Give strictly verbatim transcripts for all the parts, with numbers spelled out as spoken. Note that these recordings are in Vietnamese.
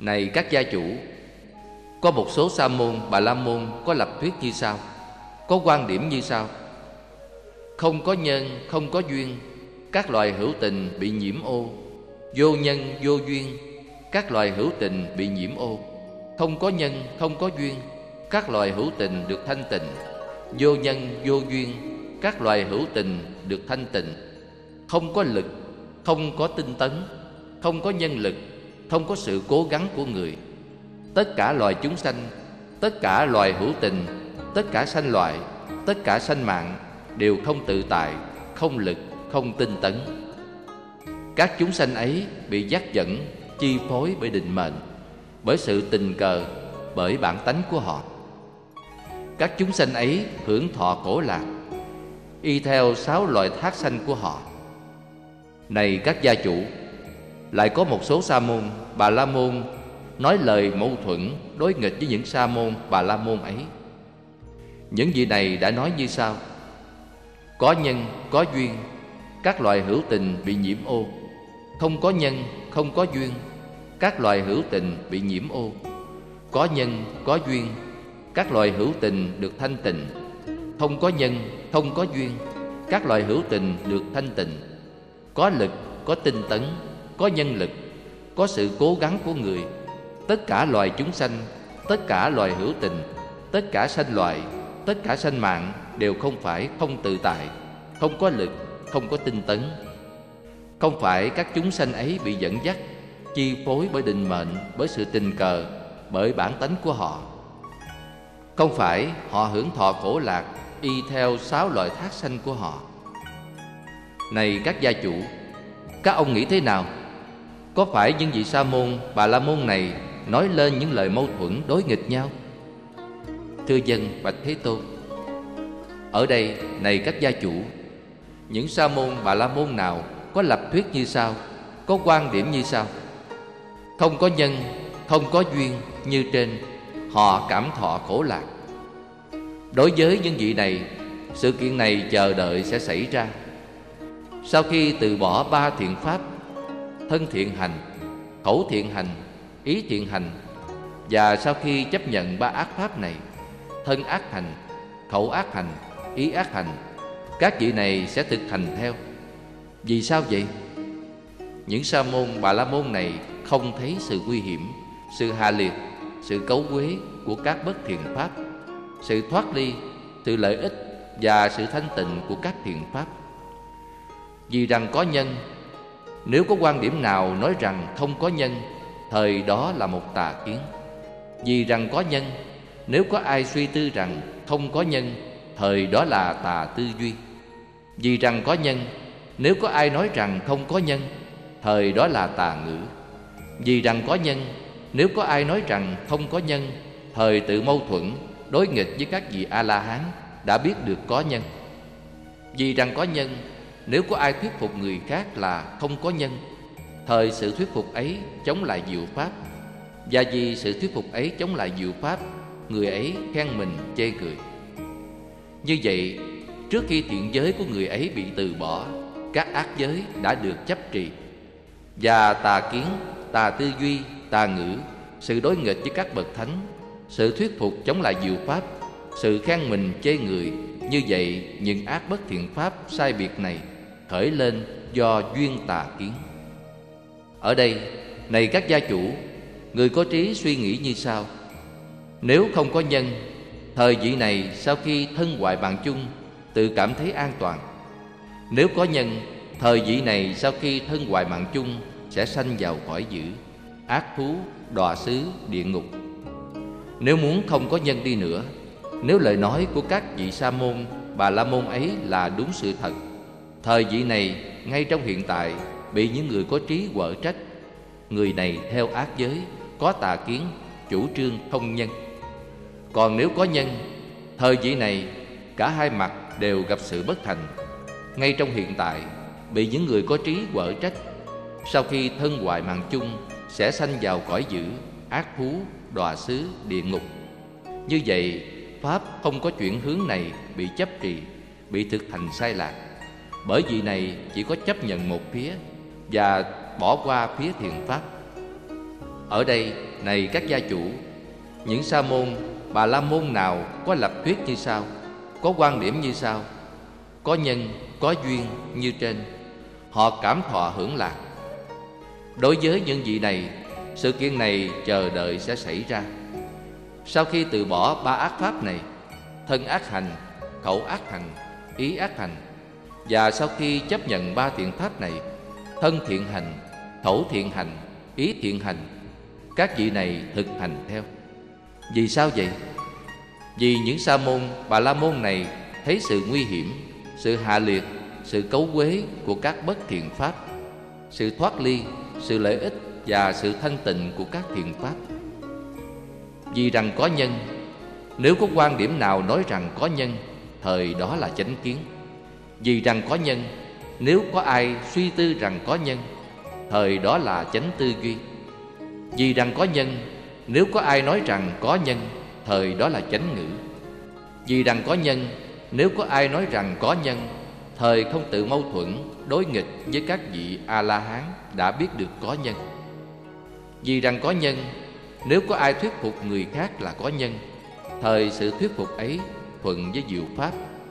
Này các gia chủ, có một số sa môn, bà la môn có lập thuyết như sau, có quan điểm như sau: không có nhân, không có duyên, các loài hữu tình bị nhiễm ô. Vô nhân, vô duyên, các loài hữu tình bị nhiễm ô. Không có nhân, không có duyên, các loài hữu tình được thanh tịnh. Vô nhân, vô duyên, các loài hữu tình được thanh tịnh. Không có lực, không có tinh tấn, không có nhân lực, không có sự cố gắng của người. Tất cả loài chúng sanh, tất cả loài hữu tình, tất cả sanh loại, tất cả sanh mạng đều không tự tại, không lực, không tinh tấn. Các chúng sanh ấy bị dắt dẫn, chi phối bởi định mệnh, bởi sự tình cờ, bởi bản tánh của họ. Các chúng sanh ấy hưởng thọ khổ lạc, y theo sáu loại thác sanh của họ. Này các gia chủ, lại có một số sa môn, bà la môn nói lời mâu thuẫn, đối nghịch với những sa môn, bà la môn ấy. Những vị này đã nói như sau: có nhân, có duyên, các loài hữu tình bị nhiễm ô. Không có nhân, không có duyên, các loài hữu tình bị nhiễm ô. Có nhân, có duyên, các loài hữu tình được thanh tịnh. Không có nhân, không có duyên, các loài hữu tình được thanh tịnh. Có lực, có tinh tấn, có nhân lực, có sự cố gắng của người. Tất cả loài chúng sanh, tất cả loài hữu tình, tất cả sanh loại, tất cả sanh mạng đều không phải không tự tại, không có lực, không có tinh tấn. Không phải các chúng sanh ấy bị dẫn dắt, chi phối bởi định mệnh, bởi sự tình cờ, bởi bản tánh của họ. Không phải họ hưởng thọ khổ lạc y theo sáu loại thác sanh của họ. Này các gia chủ, các ông nghĩ thế nào? Có phải những vị sa môn, bà la môn này nói lên những lời mâu thuẫn đối nghịch nhau? Thưa dân, bạch Thế Tôn. Ở đây, này các gia chủ, những sa môn, bà la môn nào có lập thuyết như sau, có quan điểm như sau: không có nhân, không có duyên như trên, họ cảm thọ khổ lạc. Đối với những vị này, sự kiện này chờ đợi sẽ xảy ra. Sau khi từ bỏ ba thiện pháp, thân thiện hành, khẩu thiện hành, ý thiện hành, và sau khi chấp nhận ba ác pháp này, thân ác hành, khẩu ác hành, ý ác hành, các vị này sẽ thực hành theo. Vì sao vậy? Những sa môn, bà la môn này không thấy sự nguy hiểm, sự hạ liệt, sự cấu quế của các bất thiện pháp, sự thoát ly, sự lợi ích và sự thanh tịnh của các thiện pháp. Vì rằng có nhân, nếu có quan điểm nào nói rằng không có nhân, thời đó là một tà kiến. Vì rằng có nhân, nếu có ai suy tư rằng không có nhân, thời đó là tà tư duy. Vì rằng có nhân, nếu có ai nói rằng không có nhân, thời đó là tà ngữ. Vì rằng có nhân, nếu có ai nói rằng không có nhân, thời tự mâu thuẫn, đối nghịch với các vị A-la-hán đã biết được có nhân. Vì rằng có nhân, nếu có ai thuyết phục người khác là không có nhân, thời sự thuyết phục ấy chống lại diệu pháp. Và vì sự thuyết phục ấy chống lại diệu pháp, người ấy khen mình chê cười. Như vậy, trước khi thiện giới của người ấy bị từ bỏ, các ác giới đã được chấp trì. Và tà kiến, tà tư duy, tà ngữ, sự đối nghịch với các bậc thánh, sự thuyết phục chống lại diệu pháp, sự khen mình chê người, như vậy những ác bất thiện pháp sai biệt này khởi lên do duyên tà kiến. Ở đây, này các gia chủ, người có trí suy nghĩ như sau: nếu không có nhân, thời vị này sau khi thân hoại mạng chung tự cảm thấy an toàn. Nếu có nhân, thời vị này sau khi thân hoại mạng chung sẽ sanh vào cõi dữ, ác thú, đọa xứ, địa ngục. Nếu muốn không có nhân đi nữa, nếu lời nói của các vị sa môn, bà la môn ấy là đúng sự thật, thời vị này ngay trong hiện tại bị những người có trí quở trách. Người này theo ác giới, có tà kiến, chủ trương không nhân. Còn nếu có nhân, thời vị này cả hai mặt đều gặp sự bất thành, ngay trong hiện tại bị những người có trí quở trách. Sau khi thân hoại mạng chung sẽ sanh vào cõi dữ, ác thú, đọa xứ, địa ngục. Như vậy, pháp không có chuyển hướng này bị chấp trì, bị thực hành sai lạc. Bởi vì này chỉ có chấp nhận một phía và bỏ qua phía thiện pháp. Ở đây, này các gia chủ, những sa môn, bà la môn nào có lập thuyết như sau, có quan điểm như sau, có nhân, có duyên như trên, họ cảm thọ hưởng lạc. Đối với những vị này, sự kiện này chờ đợi sẽ xảy ra. Sau khi từ bỏ ba ác pháp này, thân ác hành, khẩu ác hành, ý ác hành, và sau khi chấp nhận ba thiện pháp này, thân thiện hành, khẩu thiện hành, ý thiện hành, các vị này thực hành theo. Vì sao vậy? Vì những sa môn, bà la môn này thấy sự nguy hiểm, sự hạ liệt, sự cấu quế của các bất thiện pháp, sự thoát ly, sự lợi ích và sự thanh tịnh của các thiện pháp. Vì rằng có nhân, nếu có quan điểm nào nói rằng có nhân, thời đó là chánh kiến. Vì rằng có nhân, nếu có ai suy tư rằng có nhân, thời đó là chánh tư duy. Vì rằng có nhân, nếu có ai nói rằng có nhân, thời đó là chánh ngữ. Vì rằng có nhân, nếu có ai nói rằng có nhân, thời không tự mâu thuẫn, đối nghịch với các vị A-la-hán đã biết được có nhân. Vì rằng có nhân, nếu có ai thuyết phục người khác là có nhân, thời sự thuyết phục ấy thuận với diệu pháp.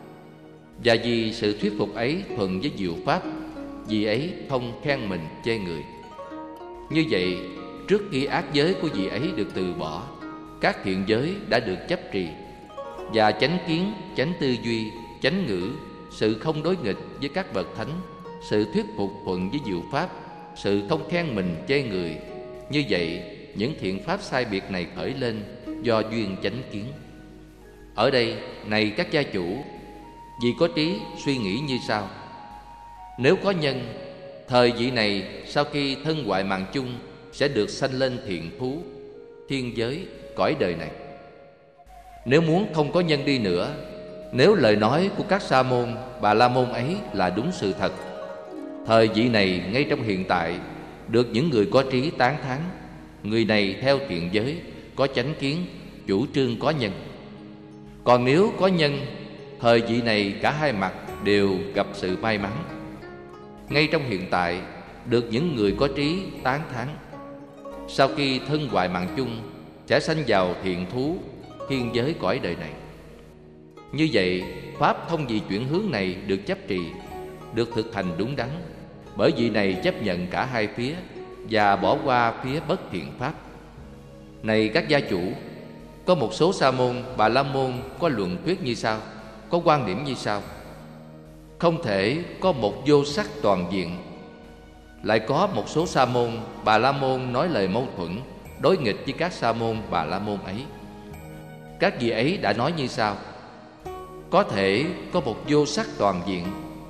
Và vì sự thuyết phục ấy thuận với diệu pháp, vì ấy không khen mình chê người. Như vậy, trước khi ác giới của vị ấy được từ bỏ, các thiện giới đã được chấp trì, và chánh kiến, chánh tư duy, chánh ngữ, sự không đối nghịch với các bậc thánh, sự thuyết phục thuận với diệu pháp, sự không khen mình chê người. Như vậy, những thiện pháp sai biệt này khởi lên do duyên chánh kiến. Ở đây, này các gia chủ, vì có trí suy nghĩ như sau: nếu có nhân, thời vị này sau khi thân hoại mạng chung sẽ được sanh lên thiện thú, thiên giới, cõi đời này. Nếu muốn không có nhân đi nữa, nếu lời nói của các sa môn, bà la môn ấy là đúng sự thật, thời vị này ngay trong hiện tại được những người có trí tán thán. Người này theo thiện giới, có chánh kiến, chủ trương có nhân. Còn nếu có nhân, thời vị này cả hai mặt đều gặp sự may mắn. Ngay trong hiện tại được những người có trí tán thán. Sau khi thân hoại mạng chung sẽ sanh vào thiện thú, thiên giới cõi đời này. Như vậy, pháp thông vì chuyển hướng này được chấp trì, được thực hành đúng đắn, bởi vị này chấp nhận cả hai phía và bỏ qua phía bất thiện pháp. Này các gia chủ, có một số sa môn, bà la môn có luận thuyết như sau, có quan điểm như sau: không thể có một vô sắc toàn diện. Lại có một số sa môn, bà la môn nói lời mâu thuẫn, đối nghịch với các sa môn, bà la môn ấy. Các vị ấy đã nói như sau: có thể có một vô sắc toàn diện.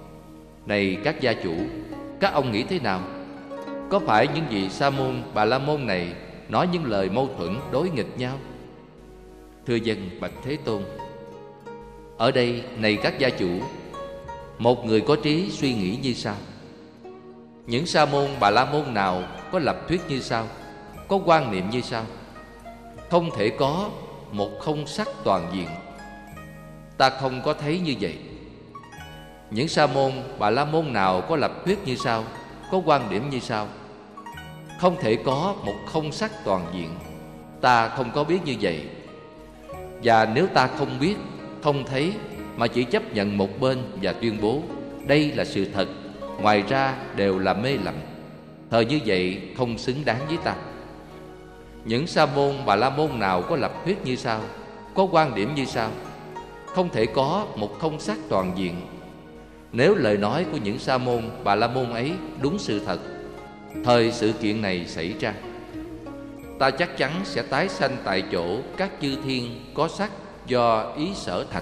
Này các gia chủ, các ông nghĩ thế nào? Có phải những vị sa môn, bà la môn này nói những lời mâu thuẫn, đối nghịch nhau? Thưa dân, bạch Thế Tôn, ở đây, này các gia chủ, một người có trí suy nghĩ như sau: những sa môn, bà la môn nào có lập thuyết như sau, có quan niệm như sau: không thể có một không sắc toàn diện. Ta không có thấy như vậy. Những sa môn, bà la môn nào có lập thuyết như sau, có quan điểm như sau: không thể có một không sắc toàn diện. Ta không có biết như vậy. Và nếu ta không biết, không thấy, mà chỉ chấp nhận một bên và tuyên bố đây là sự thật, ngoài ra đều là mê lầm, thời như vậy không xứng đáng với ta. Những sa môn, bà la môn nào có lập thuyết như sau, có quan điểm như sau: không thể có một không sắc toàn diện. Nếu lời nói của những sa môn, bà la môn ấy đúng sự thật, thời sự kiện này xảy ra, ta chắc chắn sẽ tái sanh tại chỗ các chư thiên có sắc do ý sở thạch.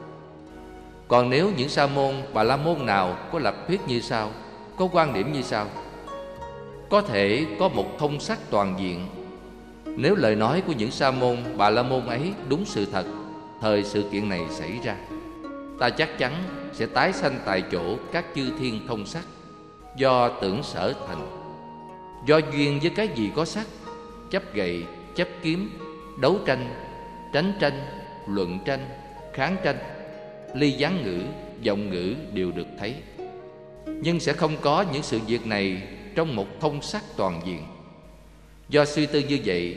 Còn nếu những sa môn, bà la môn nào có lập thuyết như sau, có quan điểm như sau: có thể có một không sắc toàn diện. Nếu lời nói của những sa môn, bà la môn ấy đúng sự thật, thời sự kiện này xảy ra, ta chắc chắn sẽ tái sanh tại chỗ các chư thiên không sắc do tưởng sở thành, do duyên với cái gì có sắc, chấp gậy, chấp kiếm, đấu tranh, tránh tranh, luận tranh, kháng tranh, ly gián ngữ, vọng ngữ đều được thấy. Nhưng sẽ không có những sự việc này trong một không sắc toàn diện. Do suy tư như vậy,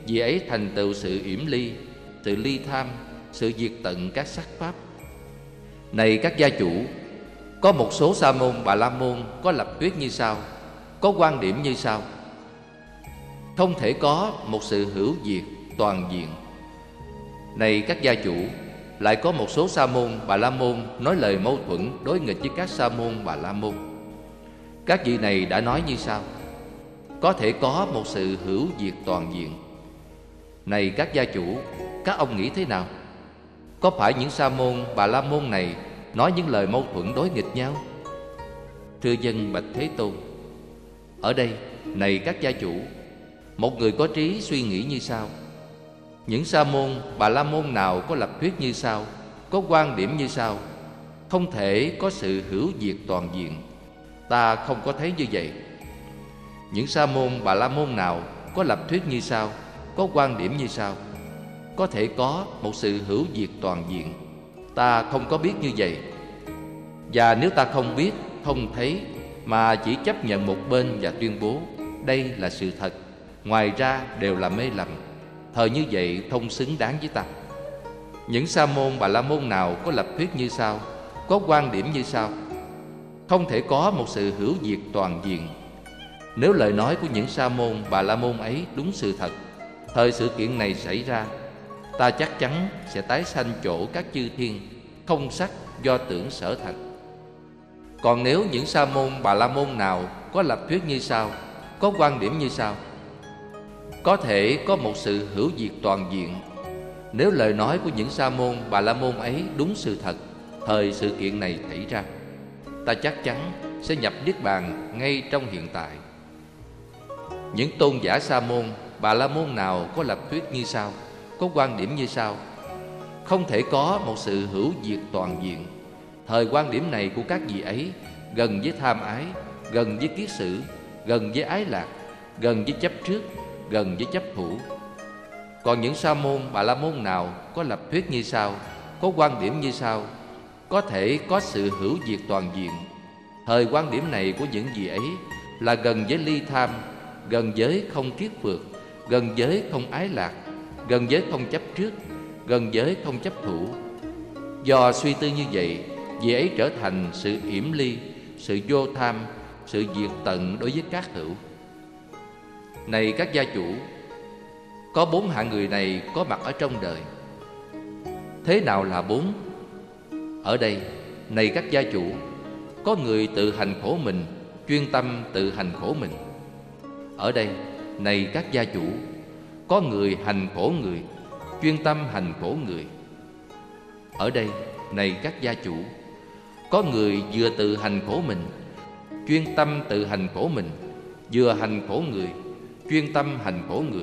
Vì ấy thành tựu sự yểm ly, sự ly tham, sự diệt tận các sắc pháp. Này các gia chủ, có một số sa môn Bà La Môn có lập thuyết như sau, có quan điểm như sau: không thể có một sự hữu diệt toàn diện. Này các gia chủ, lại có một số sa môn Bà La Môn nói lời mâu thuẫn đối nghịch với các sa môn Bà La Môn. Các vị này đã nói như sau: có thể có một sự hữu diệt toàn diện. Này các gia chủ, các ông nghĩ thế nào? Có phải những sa môn Bà La Môn này nói những lời mâu thuẫn đối nghịch nhau? Thưa dân bạch Thế Tôn, ở đây, này các gia chủ, một người có trí suy nghĩ như sau: những sa môn Bà La Môn nào có lập thuyết như sau, có quan điểm như sau, không thể có sự hữu diệt toàn diện, ta không có thấy như vậy. Những sa môn Bà La Môn nào có lập thuyết như sau, có quan điểm như sau, có thể có một sự hữu diệt toàn diện, ta không có biết như vậy. Và nếu ta không biết, không thấy, mà chỉ chấp nhận một bên và tuyên bố đây là sự thật, ngoài ra đều là mê lầm, thời như vậy không xứng đáng với ta. Những sa môn Bà La Môn nào có lập thuyết như sau, có quan điểm như sau, không thể có một sự hữu diệt toàn diện. Nếu lời nói của những sa môn Bà La Môn ấy đúng sự thật, thời sự kiện này xảy ra, ta chắc chắn sẽ tái sanh chỗ các chư thiên không sắc do tưởng sở thành. Còn nếu những sa môn Bà La Môn nào có lập thuyết như sau, có quan điểm như sau, có thể có một sự hữu diệt toàn diện. Nếu lời nói của những sa môn Bà La Môn ấy đúng sự thật, thời sự kiện này xảy ra, ta chắc chắn sẽ nhập niết bàn ngay trong hiện tại. Những tôn giả sa môn Bà La Môn nào có lập thuyết như sau, có quan điểm như sau, không thể có một sự hữu diệt toàn diện. Thời quan điểm này của các vị ấy gần với tham ái, gần với kiết sử, gần với ái lạc, gần với chấp trước, gần với chấp thủ. Còn những sa môn Bà La Môn nào có lập thuyết như sau, có quan điểm như sau, có thể có sự hữu diệt toàn diện. Thời quan điểm này của những vị ấy là gần với ly tham, gần với không kiết phược, gần với không ái lạc, gần với không chấp trước, gần với không chấp thủ. Do suy tư như vậy, vị ấy trở thành sự yểm ly, sự vô tham, sự diệt tận đối với các hữu. Này các gia chủ, có bốn hạng người này có mặt ở trong đời. Thế nào là bốn? Ở đây, này các gia chủ, có người tự hành khổ mình, chuyên tâm tự hành khổ mình. Ở đây, này các gia chủ, có người hành khổ người, chuyên tâm hành khổ người. Ở đây, này các gia chủ, có người vừa tự hành khổ mình, chuyên tâm tự hành khổ mình, vừa hành khổ người, chuyên tâm hành khổ người.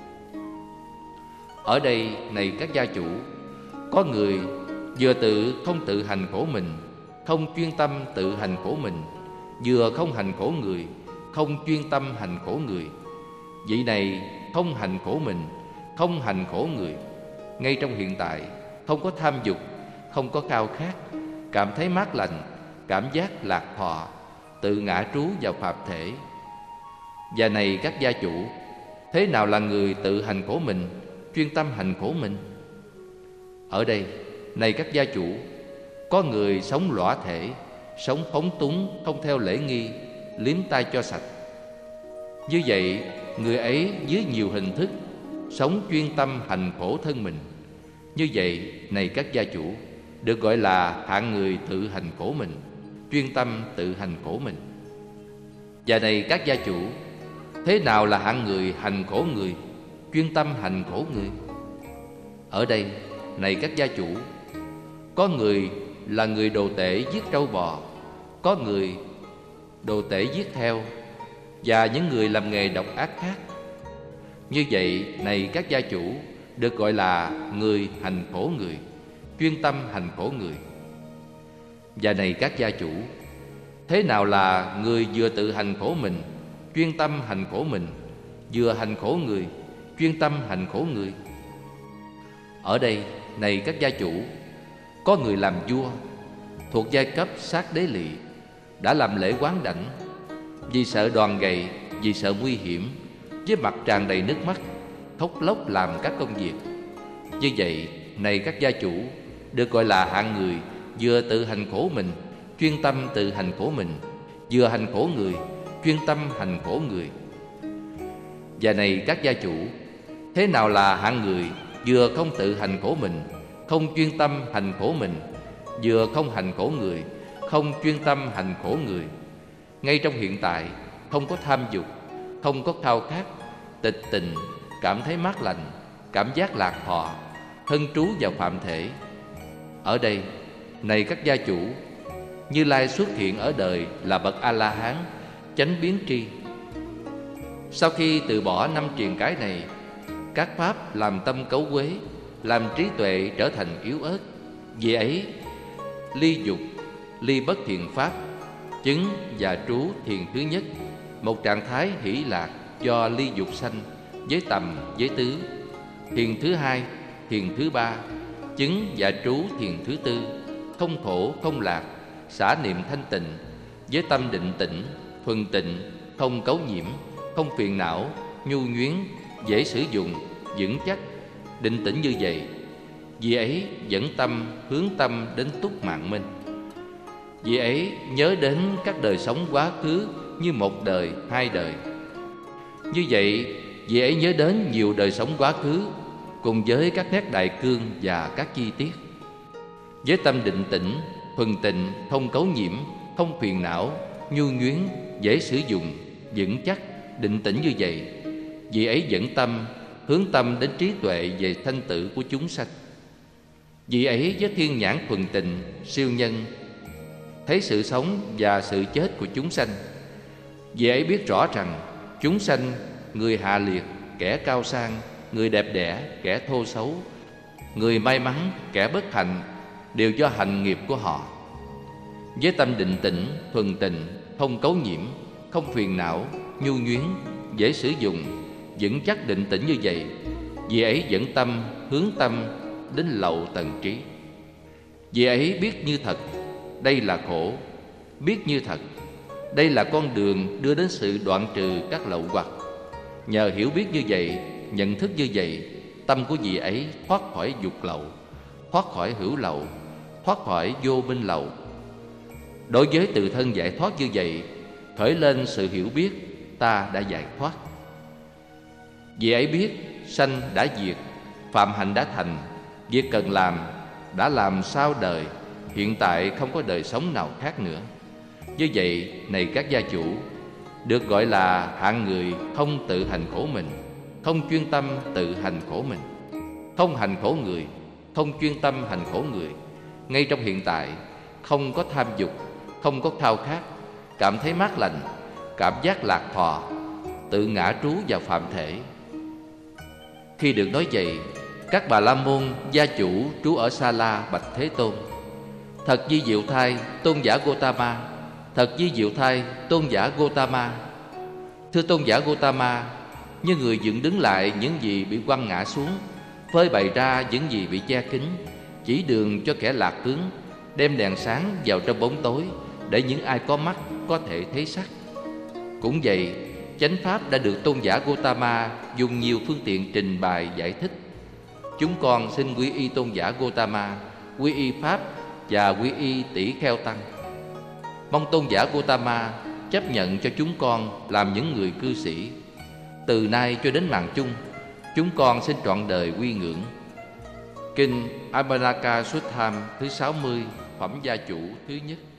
Ở đây, này các gia chủ, có người vừa tự không tự hành khổ mình, không chuyên tâm tự hành khổ mình, vừa không hành khổ người, không chuyên tâm hành khổ người. Vị này không hành khổ mình, không hành khổ người, ngay trong hiện tại, không có tham dục, không có khao khát, cảm thấy mát lạnh, cảm giác lạc thọ, tự ngã trú vào pháp thể. Và này các gia chủ, thế nào là người tự hành khổ mình, chuyên tâm hành khổ mình? Ở đây, này các gia chủ, có người sống lõa thể, sống phóng túng, không theo lễ nghi, liếm tay cho sạch. Như vậy, người ấy dưới nhiều hình thức sống chuyên tâm hành khổ thân mình. Như vậy, này các gia chủ, được gọi là hạng người tự hành khổ mình, chuyên tâm tự hành khổ mình. Và này các gia chủ, thế nào là hạng người hành khổ người, chuyên tâm hành khổ người? Ở đây, này các gia chủ, có người là người đồ tể giết trâu bò, có người đồ tể giết heo, và những người làm nghề độc ác khác. Như vậy, này các gia chủ, được gọi là người hành khổ người, chuyên tâm hành khổ người. Và này các gia chủ, thế nào là người vừa tự hành khổ mình, chuyên tâm hành khổ mình, vừa hành khổ người, chuyên tâm hành khổ người? Ở đây, này các gia chủ, có người làm vua, thuộc giai cấp sát đế lỵ, đã làm lễ quán đảnh, vì sợ đòn gậy, vì sợ nguy hiểm, với mặt tràn đầy nước mắt, thốc lốc làm các công việc. Như vậy, này các gia chủ, được gọi là hạng người vừa tự hành khổ mình, chuyên tâm tự hành khổ mình, vừa hành khổ người, chuyên tâm hành khổ người. Và này các gia chủ, thế nào là hạng người vừa không tự hành khổ mình, không chuyên tâm hành khổ mình, vừa không hành khổ người, không chuyên tâm hành khổ người? Ngay trong hiện tại, không có tham dục, không có khao khát, tịch tình, cảm thấy mát lành, cảm giác lạc thọ, thân trú vào phạm thể. Ở đây, này các gia chủ, Như Lai xuất hiện ở đời là bậc A-la-hán, chánh biến tri. Sau khi từ bỏ năm triền cái này, các pháp làm tâm cấu quế, làm trí tuệ trở thành yếu ớt. Vì ấy, ly dục, ly bất thiện pháp, chứng và trú thiền thứ nhất, một trạng thái hỷ lạc do ly dục sanh, với tầm, với tứ. Thiền thứ hai, thiền thứ ba, chứng và trú thiền thứ tư, không khổ, không lạc, xả niệm thanh tịnh, với tâm định tĩnh, thuần tịnh, không cấu nhiễm, không phiền não, nhu nhuyến, dễ sử dụng, vững chắc, định tĩnh như vậy. Vì ấy dẫn tâm, hướng tâm đến túc mạng minh. Vì ấy nhớ đến các đời sống quá khứ như một đời, hai đời. Như vậy, vì ấy nhớ đến nhiều đời sống quá khứ, cùng với các nét đại cương và các chi tiết. Với tâm định tĩnh, thuần tịnh, không cấu nhiễm, không phiền não, nhu nhuyến, dễ sử dụng, vững chắc, định tĩnh như vậy. Vì ấy dẫn tâm, hướng tâm đến trí tuệ về thanh tự của chúng sanh. Vì ấy với thiên nhãn thuần tịnh, siêu nhân, thấy sự sống và sự chết của chúng sanh. Vì ấy biết rõ rằng chúng sanh, người hạ liệt, kẻ cao sang, người đẹp đẽ, kẻ thô xấu, người may mắn, kẻ bất hạnh, đều do hành nghiệp của họ. Với tâm định tĩnh, thuần tịnh, không cấu nhiễm, không phiền não, nhu nhuyến, dễ sử dụng, vững chắc định tĩnh như vậy. Vì ấy dẫn tâm, hướng tâm đến lậu tầng trí. Vì ấy biết như thật, đây là khổ. Biết như thật, đây là con đường đưa đến sự đoạn trừ các lậu hoặc. Nhờ hiểu biết như vậy, nhận thức như vậy, tâm của vị ấy thoát khỏi dục lậu, thoát khỏi hữu lậu, thoát khỏi vô minh lậu. Đối với tự thân giải thoát như vậy, khởi lên sự hiểu biết ta đã giải thoát. Vì ấy biết sanh đã diệt, phạm hạnh đã thành, việc cần làm đã làm sau đời, hiện tại không có đời sống nào khác nữa. Như vậy, này các gia chủ, được gọi là hạng người không tự hành khổ mình, không chuyên tâm tự hành khổ mình, không hành khổ người, không chuyên tâm hành khổ người. Ngay trong hiện tại, không có tham dục, không có khao khát, cảm thấy mát lành, cảm giác lạc thọ, tự ngã trú vào phạm thể. Khi được nói vậy, các Bà La Môn gia chủ trú ở Sa La bạch Thế Tôn: Thật di diệu thai tôn giả Gotama, thật di diệu thai tôn giả Gotama. Thưa tôn giả Gotama, như người dựng đứng lại những gì bị quăng ngã xuống, phơi bày ra những gì bị che kín, chỉ đường cho kẻ lạc hướng, đem đèn sáng vào trong bóng tối, để những ai có mắt có thể thấy sắc. Cũng vậy, chánh pháp đã được tôn giả Gotama dùng nhiều phương tiện trình bày giải thích. Chúng con xin quy y tôn giả Gotama, quy y pháp và quy y tỷ kheo tăng. Mong tôn giả Gotama chấp nhận cho chúng con làm những người cư sĩ. Từ nay cho đến màn chung, chúng con xin trọn đời quy ngưỡng. Kinh Amanaka Suttam thứ sáu mươi, phẩm gia chủ thứ nhất.